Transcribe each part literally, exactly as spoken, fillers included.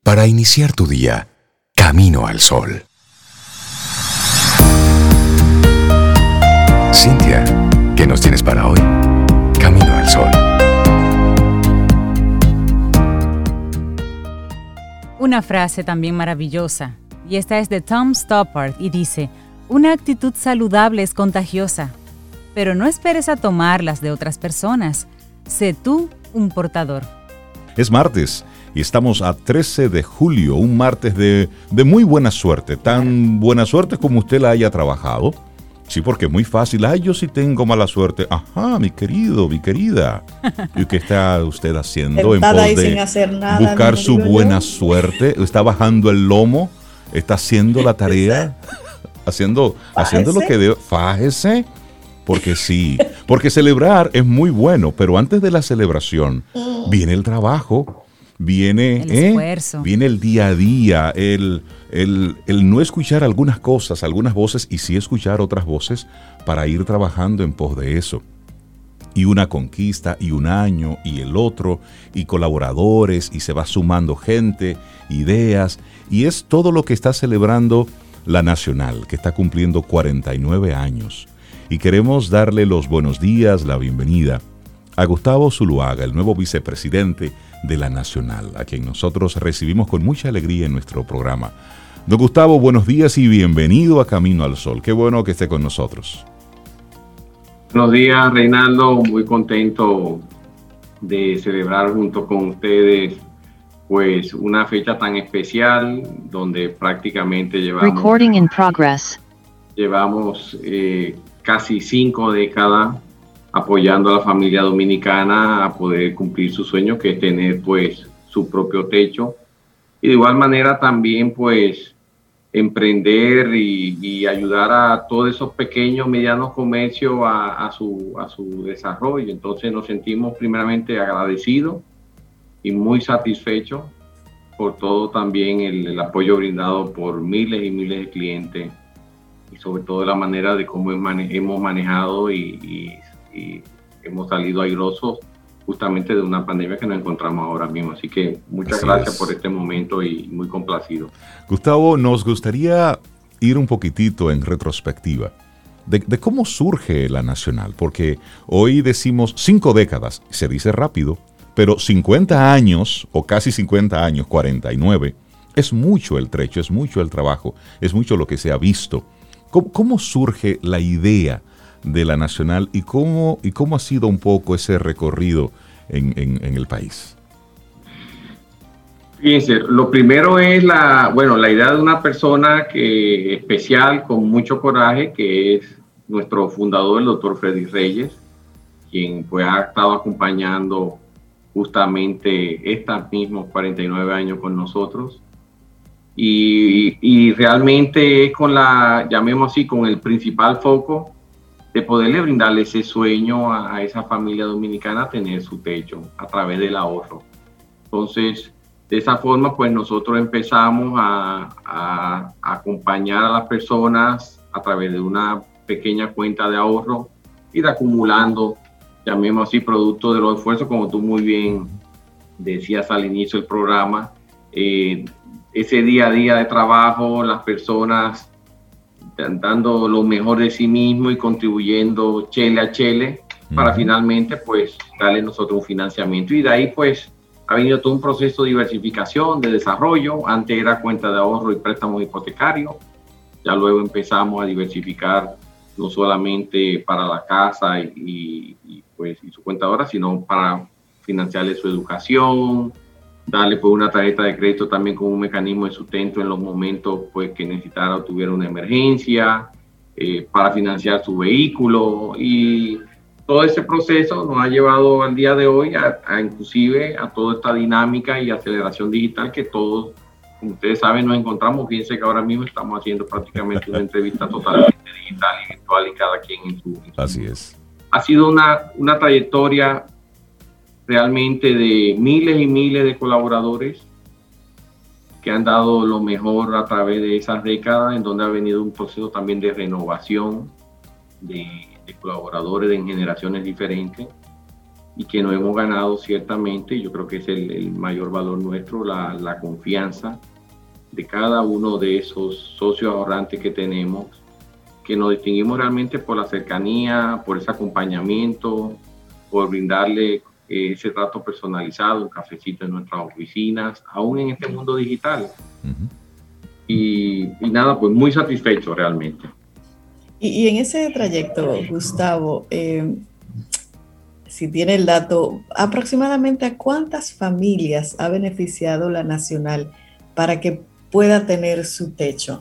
para iniciar tu día, camino al sol. Cintia, ¿qué nos tienes para hoy? Camino al sol. Una frase también maravillosa, y esta es de Tom Stoppard y dice: una actitud saludable es contagiosa, pero no esperes a tomarlas de otras personas. Sé tú un portador. Es martes y estamos a trece de julio, un martes de, de muy buena suerte, tan buena suerte como usted la haya trabajado. Sí, porque es muy fácil. Ay, yo sí tengo mala suerte. Ajá, mi querido, mi querida. ¿Y qué está usted haciendo en pos ahí de sin hacer nada, buscar su buena yo. suerte? ¿Está bajando el lomo? ¿Está haciendo la tarea? Haciendo, haciendo lo que debe. Fájese. Porque sí. Porque celebrar es muy bueno, pero antes de la celebración viene el trabajo. Viene el eh, esfuerzo. Viene el día a día, el, el, el no escuchar algunas cosas, algunas voces, y sí escuchar otras voces para ir trabajando en pos de eso. Y una conquista, y un año, y el otro, y colaboradores, y se va sumando gente, ideas, y es todo lo que está celebrando la Nacional, que está cumpliendo cuarenta y nueve años. Y queremos darle los buenos días, la bienvenida a Gustavo Zuloaga, el nuevo vicepresidente de la Nacional, a quien nosotros recibimos con mucha alegría en nuestro programa. Don Gustavo, buenos días y bienvenido a Camino al Sol. Qué bueno que esté con nosotros. Buenos días, Reinaldo. Muy contento de celebrar junto con ustedes pues una fecha tan especial donde prácticamente llevamos, Recording in progress. llevamos eh, casi cinco décadas apoyando a la familia dominicana a poder cumplir su sueño, que es tener pues su propio techo, y de igual manera también pues emprender y, y ayudar a todos esos pequeños, medianos comercios a, a, su, a su desarrollo. Entonces nos sentimos primeramente agradecidos y muy satisfechos por todo también el, el apoyo brindado por miles y miles de clientes, y sobre todo la manera de cómo hemos manejado y, y y hemos salido airosos justamente de una pandemia que nos encontramos ahora mismo. Así que muchas Así gracias es. por este momento y muy complacido. Gustavo, nos gustaría ir un poquitito en retrospectiva de, de cómo surge la Nacional, porque hoy decimos cinco décadas, se dice rápido, pero cincuenta años, o casi cincuenta años, cuarenta y nueve, es mucho el trecho, es mucho el trabajo, es mucho lo que se ha visto. ¿Cómo, cómo surge la idea de la Nacional y cómo, y cómo ha sido un poco ese recorrido en, en, en el país? Fíjense, lo primero es la, bueno, la idea de una persona que, especial, con mucho coraje, que es nuestro fundador, el doctor Freddy Reyes, quien pues ha estado acompañando justamente estos mismos cuarenta y nueve años con nosotros. Y, y realmente es con la, llamemos así, con el principal foco de poderle brindarle ese sueño a, a esa familia dominicana, tener su techo a través del ahorro. Entonces, de esa forma, pues nosotros empezamos a, a, a acompañar a las personas a través de una pequeña cuenta de ahorro, ir acumulando, llamemos así, producto de los esfuerzos, como tú muy bien decías al inicio del programa, eh, ese día a día de trabajo, las personas dando lo mejor de sí mismo y contribuyendo chele a chele para uh-huh. finalmente pues darle nosotros un financiamiento, y de ahí pues ha venido todo un proceso de diversificación, de desarrollo. Antes era cuenta de ahorro y préstamos hipotecarios, ya luego empezamos a diversificar no solamente para la casa y, y, y pues y su cuenta de ahorro, sino para financiarle su educación, darle pues una tarjeta de crédito también como un mecanismo de sustento en los momentos pues que necesitara o tuviera una emergencia, eh, para financiar su vehículo, y todo ese proceso nos ha llevado al día de hoy a, a inclusive a toda esta dinámica y aceleración digital que todos, como ustedes saben, nos encontramos. Fíjense que ahora mismo estamos haciendo prácticamente una entrevista totalmente digital y virtual, y cada quien en su... En su Así es. Ha sido una, una trayectoria realmente de miles y miles de colaboradores que han dado lo mejor a través de esas décadas, en donde ha venido un proceso también de renovación de, de colaboradores en generaciones diferentes. y que nos hemos ganado ciertamente. Yo creo que es el, el mayor valor nuestro, la, la confianza de cada uno de esos socios ahorrantes que tenemos, que nos distinguimos realmente por la cercanía, por ese acompañamiento, por brindarle eh, ese trato personalizado, un cafecito en nuestras oficinas, aún en este mundo digital. Uh-huh. y, y nada, pues muy satisfecho realmente. Y, y en ese trayecto, Gustavo, eh, si tiene el dato, aproximadamente ¿a cuántas familias ha beneficiado la Nacional para que pueda tener su techo?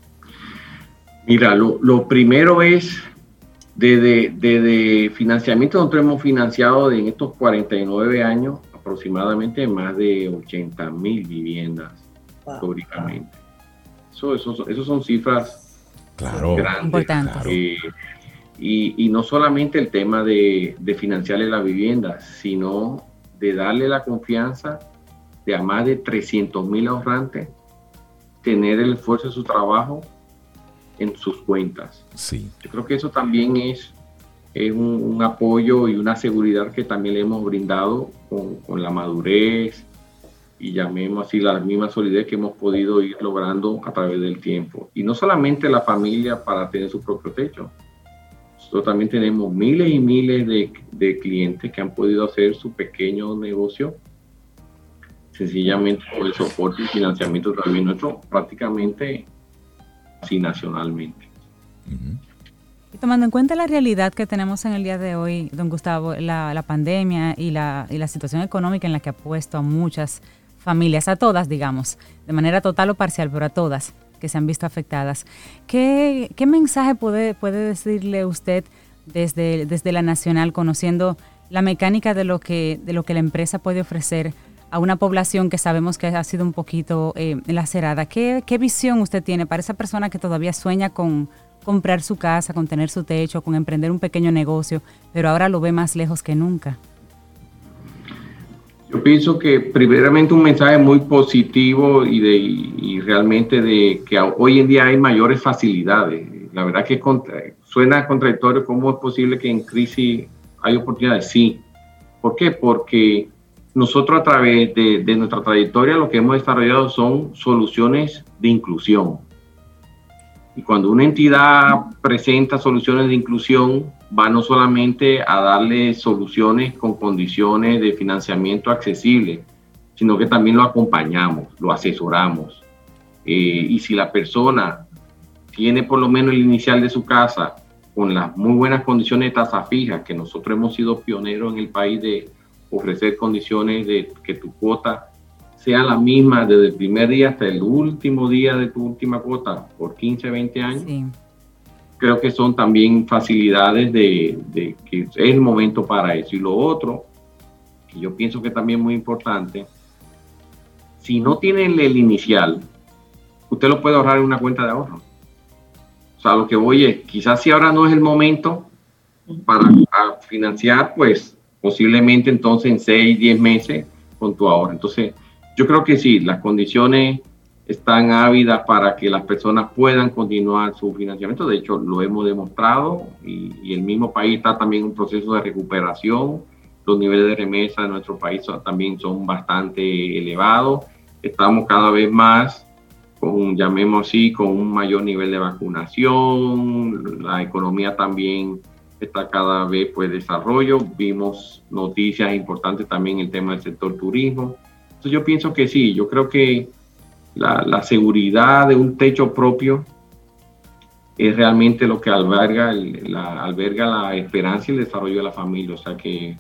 Mira, lo, lo primero es, desde, desde financiamiento, nosotros hemos financiado en estos cuarenta y nueve años aproximadamente más de ochenta mil viviendas, wow, históricamente. Eso, eso, eso son cifras claro, grandes. Importantes. Claro. Eh, y, y no solamente el tema de, de financiarle la vivienda, sino de darle la confianza de a más de trescientos mil ahorrantes, tener el esfuerzo de su trabajo en sus cuentas. Sí. Yo creo que eso también es, es un, un apoyo y una seguridad que también le hemos brindado con, con la madurez y llamemos así la misma solidez que hemos podido ir logrando a través del tiempo. Y no solamente la familia para tener su propio techo. Nosotros también tenemos miles y miles de, de clientes que han podido hacer su pequeño negocio sencillamente con el soporte y financiamiento también nuestro, prácticamente así nacionalmente. Uh-huh. Y tomando en cuenta la realidad que tenemos en el día de hoy, don Gustavo, la, la pandemia y la, y la situación económica en la que ha puesto a muchas familias, a todas, digamos, de manera total o parcial, pero a todas que se han visto afectadas, ¿qué, qué mensaje puede, puede decirle usted desde, desde la Nacional, conociendo la mecánica de lo que, de lo que la empresa puede ofrecer a una población que sabemos que ha sido un poquito eh, lacerada? ¿Qué, ¿Qué visión usted tiene para esa persona que todavía sueña con comprar su casa, con tener su techo, con emprender un pequeño negocio, pero ahora lo ve más lejos que nunca? Yo pienso que primeramente un mensaje muy positivo y, de, y realmente de que hoy en día hay mayores facilidades. La verdad que contra, suena contradictorio. ¿Cómo es posible que en crisis hay oportunidades? Sí. ¿Por qué? Porque nosotros a través de, de nuestra trayectoria lo que hemos desarrollado son soluciones de inclusión. Y cuando una entidad presenta soluciones de inclusión, va no solamente a darle soluciones con condiciones de financiamiento accesibles, sino que también lo acompañamos, lo asesoramos. Eh, y si la persona tiene por lo menos el inicial de su casa con las muy buenas condiciones de tasa fija, que nosotros hemos sido pioneros en el país de ofrecer condiciones de que tu cuota sea la misma desde el primer día hasta el último día de tu última cuota por quince, veinte años. Sí. Creo que son también facilidades de, de que es el momento para eso. Y lo otro, que yo pienso que también es muy importante, si no tiene el, el inicial, usted lo puede ahorrar en una cuenta de ahorro. O sea, lo que voy es, quizás si ahora no es el momento para financiar, pues posiblemente entonces en seis, diez meses con tu ahorro. Entonces, yo creo que sí, las condiciones están ávidas para que las personas puedan continuar su financiamiento. De hecho, lo hemos demostrado y, y el mismo país está también en un proceso de recuperación. Los niveles de remesa de nuestro país son, también son bastante elevados. Estamos cada vez más, con, llamemos así, con un mayor nivel de vacunación. La economía también está cada vez pues desarrollo. Vimos noticias importantes también en el tema del sector turismo. Entonces yo pienso que sí, yo creo que la, la seguridad de un techo propio es realmente lo que alberga, el, la, alberga la esperanza y el desarrollo de la familia. O sea que es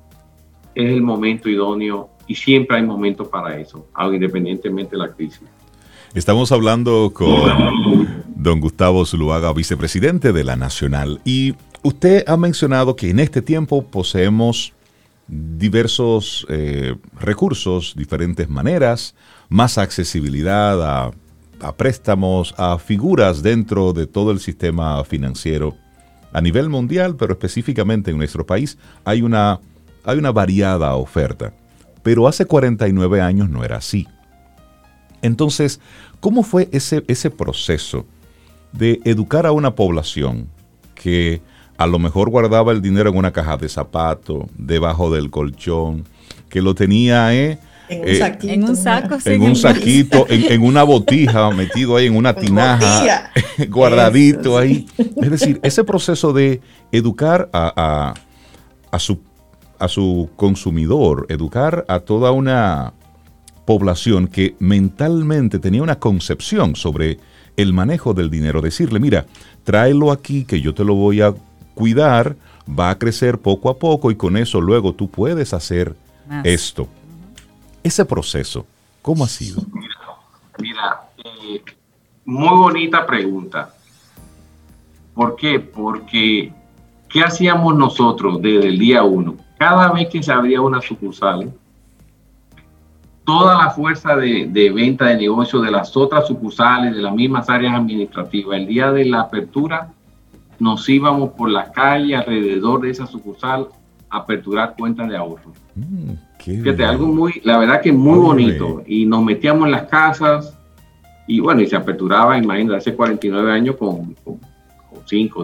el momento idóneo y siempre hay momentos para eso, independientemente de la crisis. Estamos hablando con don Gustavo Zuluaga, vicepresidente de la Nacional, y usted ha mencionado que en este tiempo poseemos diversos eh, recursos, diferentes maneras, más accesibilidad a, a préstamos, a figuras dentro de todo el sistema financiero a nivel mundial, pero específicamente en nuestro país hay una, hay una variada oferta. Pero hace cuarenta y nueve años no era así. Entonces, ¿cómo fue ese, ese proceso de educar a una población que a lo mejor guardaba el dinero en una caja de zapatos, debajo del colchón, que lo tenía eh, En un eh, saquito. En un saco, sí, en un saquito, en, en una botija, metido ahí en una tinaja, guardadito Eso, ahí. Es decir, ese proceso de educar a, a, a, su, a su consumidor, educar a toda una población que mentalmente tenía una concepción sobre el manejo del dinero, decirle, mira, tráelo aquí que yo te lo voy a cuidar, va a crecer poco a poco y con eso luego tú puedes hacer Más. esto. Ese proceso, ¿cómo ha sido? Mira, eh, muy bonita pregunta. ¿Por qué? Porque ¿qué hacíamos nosotros desde el día uno? Cada vez que se abría una sucursal, toda la fuerza de, de venta de negocio de las otras sucursales, de las mismas áreas administrativas, el día de la apertura, nos íbamos por la calle alrededor de esa sucursal a aperturar cuentas de ahorro. Mm, qué Fíjate, bien. algo muy, la verdad que muy Muy bonito. bien. Y nos metíamos en las casas y bueno, y se aperturaba, imagínate, hace cuarenta y nueve años con, con, con cinco.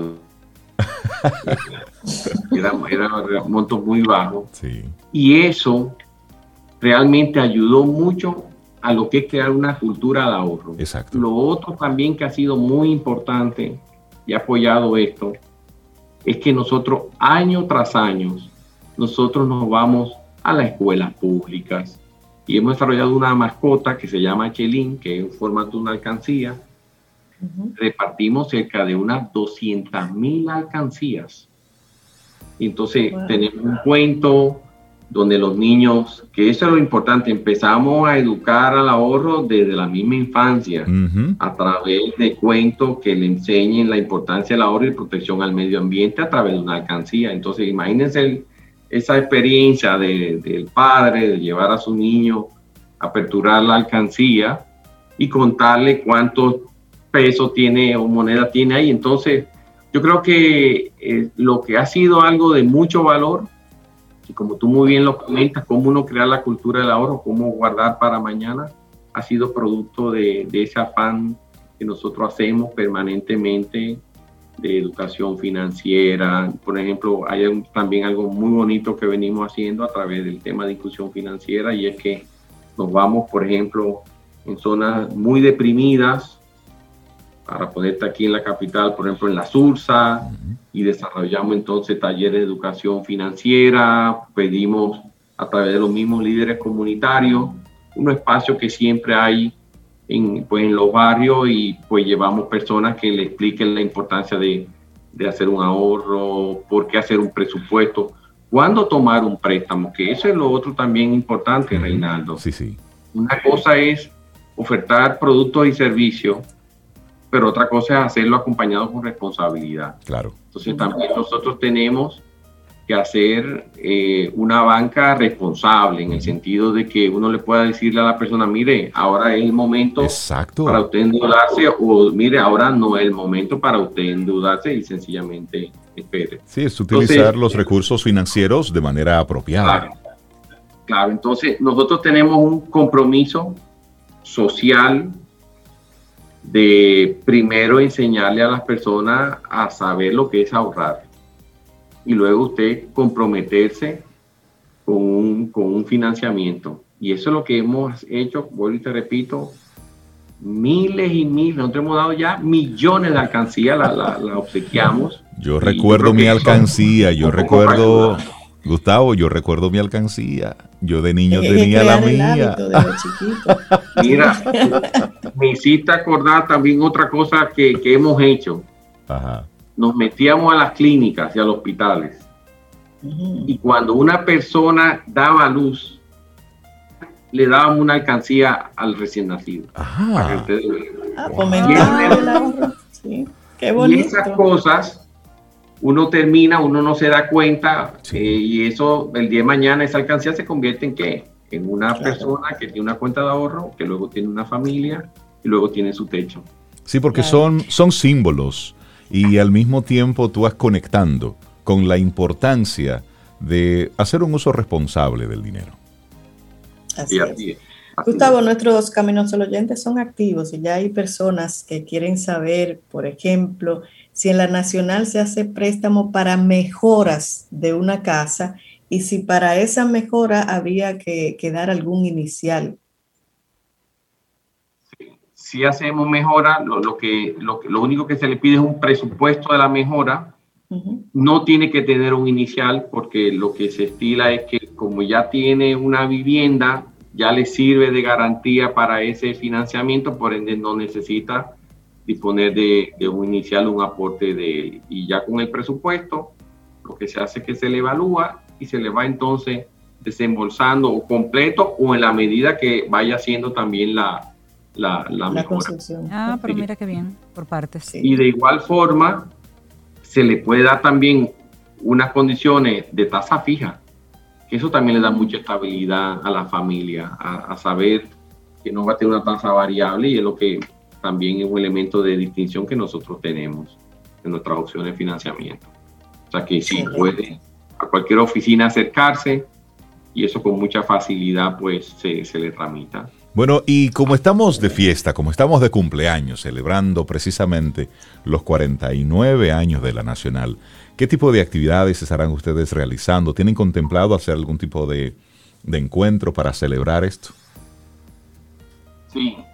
era, era un monto muy bajo. Sí. Y eso realmente ayudó mucho a lo que es crear una cultura de ahorro. Exacto. Lo otro también que ha sido muy importante y ha apoyado esto es que nosotros año tras año nosotros nos vamos a las escuelas públicas y hemos desarrollado una mascota que se llama Chelín, que es en formato de una alcancía. Ujú. Repartimos cerca de unas doscientas mil alcancías. Entonces Wow. tenemos un cuento donde los niños, que eso es lo importante, empezamos a educar al ahorro desde la misma infancia, Ujú. a través de cuentos que le enseñen la importancia del ahorro y protección al medio ambiente a través de una alcancía. Entonces imagínense el, esa experiencia de, del padre de llevar a su niño a aperturar la alcancía y contarle cuántos pesos tiene o moneda tiene ahí. Entonces yo creo que eh, lo que ha sido algo de mucho valor, y como tú muy bien lo comentas, cómo uno crea la cultura del ahorro, cómo guardar para mañana, ha sido producto de, de ese afán que nosotros hacemos permanentemente de educación financiera. Por ejemplo, hay un, también algo muy bonito que venimos haciendo a través del tema de inclusión financiera, y es que nos vamos, por ejemplo, en zonas muy deprimidas, para ponerte aquí en la capital, por ejemplo, en la Sursa, y desarrollamos entonces talleres de educación financiera, pedimos a través de los mismos líderes comunitarios un espacio que siempre hay en, pues, en los barrios, y pues llevamos personas que le expliquen la importancia de, de hacer un ahorro, por qué hacer un presupuesto, cuándo tomar un préstamo, que eso es lo otro también importante, Reinaldo. Sí, sí. Una cosa es ofertar productos y servicios, pero otra cosa es hacerlo acompañado con responsabilidad. Claro. Entonces también nosotros tenemos que hacer eh, una banca responsable, en el sentido de que uno le pueda decirle a la persona, mire, ahora es el momento Exacto. para usted endeudarse, o mire, ahora no es el momento para usted endeudarse, y sencillamente espere. Sí, es utilizar Entonces, los recursos financieros de manera apropiada. Claro, claro, entonces nosotros tenemos un compromiso social de primero enseñarle a las personas a saber lo que es ahorrar, y luego usted comprometerse con un, con un financiamiento. Y eso es lo que hemos hecho, vuelvo y te repito, miles y miles, nosotros hemos dado ya millones de alcancías, la, la, la obsequiamos. Yo Y recuerdo creo mi que eso alcancía, yo un poco recuerdo, para ayudar. Gustavo, yo recuerdo mi alcancía. Yo de niño Es que tenía la crear el mía. hábito desde chiquito. Mira, me hiciste acordar también otra cosa que, que hemos hecho. Ajá. Nos metíamos a las clínicas y a los hospitales, Ujú. y cuando una persona daba a luz, le dábamos una alcancía al recién nacido. Para que Ajá. ustedes vean. Ah, Wow. fomentar el ahorro. Sí, qué Y bonito. esas cosas, uno termina, uno no se da cuenta, Sí. eh, y eso, el día de mañana, esa alcancía se convierte en ¿qué? En una Claro. persona que tiene una cuenta de ahorro, que luego tiene una familia, y luego tiene su techo. Sí, porque Claro. son, son símbolos y al mismo tiempo tú vas conectando con la importancia de hacer un uso responsable del dinero. Así Y es. así es. Gustavo, nuestros Camino Sol oyentes son activos y ya hay personas que quieren saber, por ejemplo, si en la Nacional se hace préstamo para mejoras de una casa y si para esa mejora habría que, que dar algún inicial. Si hacemos mejora, lo, lo, que, lo, lo único que se le pide es un presupuesto de la mejora. Uh-huh. No tiene que tener un inicial porque lo que se estila es que como ya tiene una vivienda, ya le sirve de garantía para ese financiamiento, por ende no necesita disponer de, de un inicial, un aporte de él. Y ya con el presupuesto, lo que se hace es que se le evalúa y se le va entonces desembolsando o completo o en la medida que vaya haciendo también la, la, la, la mejora. Construcción. Ah, pero mira qué bien, por partes. Sí. Y de igual forma, se le puede dar también unas condiciones de tasa fija, que eso también le da mucha estabilidad a la familia, a, a saber que no va a tener una tasa variable, y es lo que también es un elemento de distinción que nosotros tenemos en nuestras opciones de financiamiento. O sea que sí, puede a cualquier oficina acercarse y eso con mucha facilidad pues se, se le tramita. Bueno, y como estamos de fiesta, como estamos de cumpleaños, celebrando precisamente los cuarenta y nueve años de la Nacional, ¿qué tipo de actividades estarán ustedes realizando? ¿Tienen contemplado hacer algún tipo de, de encuentro para celebrar esto? Sí.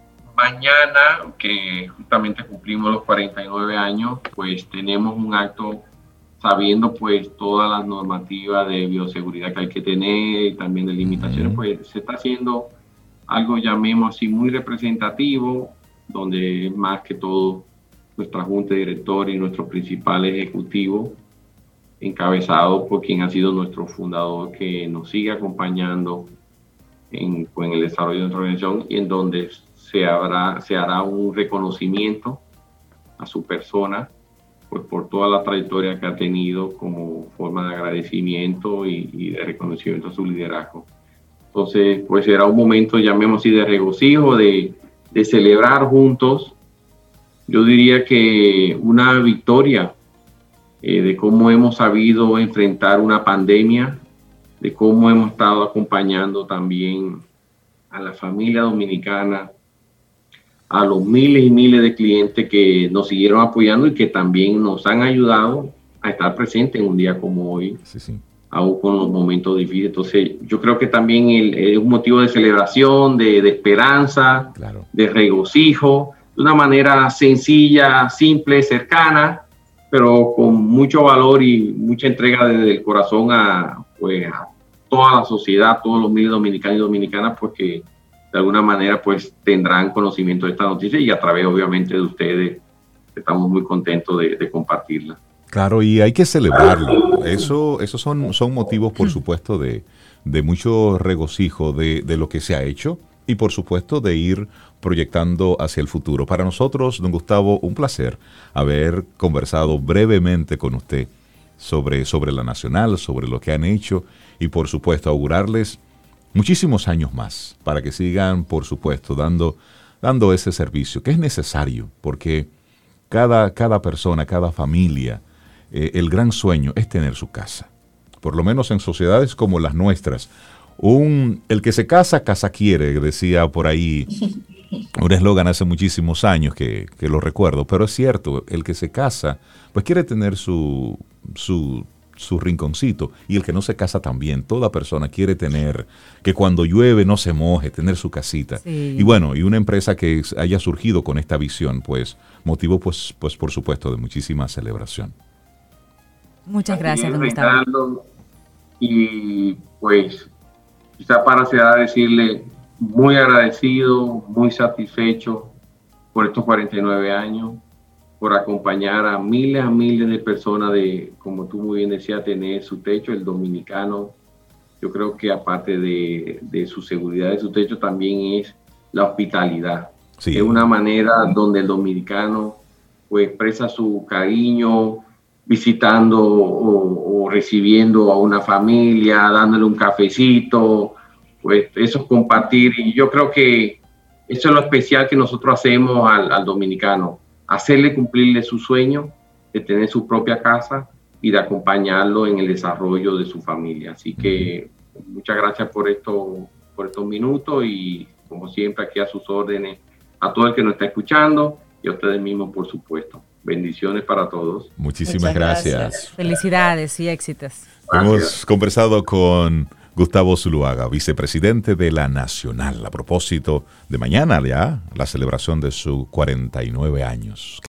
Mañana, que justamente cumplimos los cuarenta y nueve años, pues tenemos un acto sabiendo pues todas las normativas de bioseguridad que hay que tener y también de limitaciones, uh-huh. pues se está haciendo algo, llamemos así, muy representativo, donde más que todo nuestra junta de directores y nuestro principal ejecutivo, encabezado por quien ha sido nuestro fundador, que nos sigue acompañando en, pues, en el desarrollo de nuestra organización, y en donde se, habrá, se hará un reconocimiento a su persona, pues por toda la trayectoria que ha tenido como forma de agradecimiento y, y de reconocimiento a su liderazgo. Entonces, pues será un momento, llamemos así, de regocijo, de, de celebrar juntos. Yo diría que una victoria eh, de cómo hemos sabido enfrentar una pandemia, de cómo hemos estado acompañando también a la familia dominicana, a los miles y miles de clientes que nos siguieron apoyando y que también nos han ayudado a estar presentes en un día como hoy, sí, sí. aún con los momentos difíciles. Entonces, yo creo que también el, es un motivo de celebración, de, de esperanza, claro. de regocijo, de una manera sencilla, simple, cercana, pero con mucho valor y mucha entrega desde el corazón a, pues, a toda la sociedad, todos los miles de dominicanos y dominicanas, porque de alguna manera pues tendrán conocimiento de esta noticia y a través obviamente de ustedes estamos muy contentos de, de compartirla. Claro, y hay que celebrarlo. Eso, esos son, son motivos, por supuesto, de, de mucho regocijo de, de lo que se ha hecho y, por supuesto, de ir proyectando hacia el futuro. Para nosotros, don Gustavo, un placer haber conversado brevemente con usted sobre, sobre la Nacional, sobre lo que han hecho y, por supuesto, augurarles muchísimos años más para que sigan, por supuesto, dando, dando ese servicio que es necesario, porque cada, cada persona, cada familia, eh, el gran sueño es tener su casa. Por lo menos en sociedades como las nuestras. Un, el que se casa, casa quiere, decía por ahí un eslogan hace muchísimos años que, que lo recuerdo, pero es cierto, el que se casa, pues quiere tener su... su su rinconcito, y el que no se casa también. Toda persona quiere tener, que cuando llueve no se moje, tener su casita. Sí. Y bueno, y una empresa que haya surgido con esta visión, pues, motivo, pues, pues por supuesto, de muchísima celebración. Muchas gracias, don Gustavo. Y pues, quizá para cerrar, decirle muy agradecido, muy satisfecho por estos cuarenta y nueve años, por acompañar a miles a miles de personas de, como tú muy bien decías, tener su techo. El dominicano, yo creo que aparte de, de su seguridad, de su techo, también es la hospitalidad. Sí. Es una manera donde el dominicano pues expresa su cariño visitando o, o recibiendo a una familia, dándole un cafecito, pues eso es compartir. Y yo creo que eso es lo especial que nosotros hacemos al, al dominicano. Hacerle cumplirle su sueño de tener su propia casa y de acompañarlo en el desarrollo de su familia. Así que muchas gracias por esto, por estos minutos y como siempre aquí a sus órdenes, a todo el que nos está escuchando y a ustedes mismos, por supuesto. Bendiciones para todos. Muchísimas gracias. gracias. Felicidades y éxitos. Gracias. Hemos conversado con Gustavo Zuluaga, vicepresidente de la Nacional, a propósito de mañana ya, la celebración de sus cuarenta y nueve años.